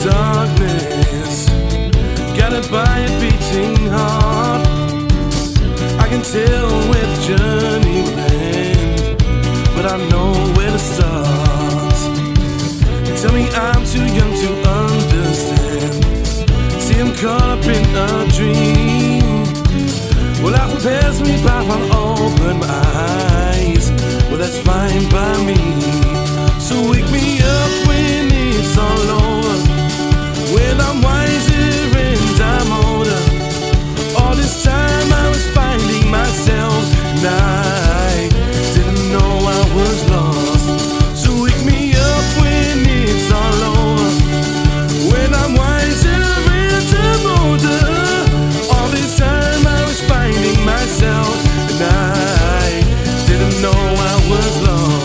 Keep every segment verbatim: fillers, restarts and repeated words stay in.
darkness, guided by a beating heart. I can tell where the journey will end, but I know where to start. You tell me I'm too young to understand. See, I'm caught up in a dream. Well, life prepares me by if I'll open my eyes. Well, that's fine by me. So wake me up when it's all over, when I'm wiser and I'm older. All this time I was finding myself, and I didn't know I was lost. So wake me up when it's all over, when I'm wiser and I'm older. All this time I was finding myself, and I didn't know I was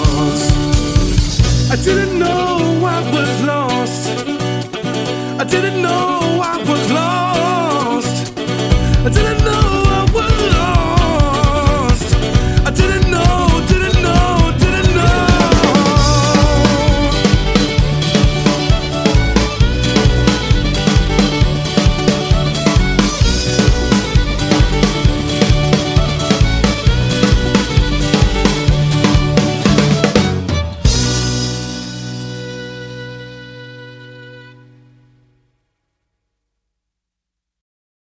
lost. I didn't know I was lost. I didn't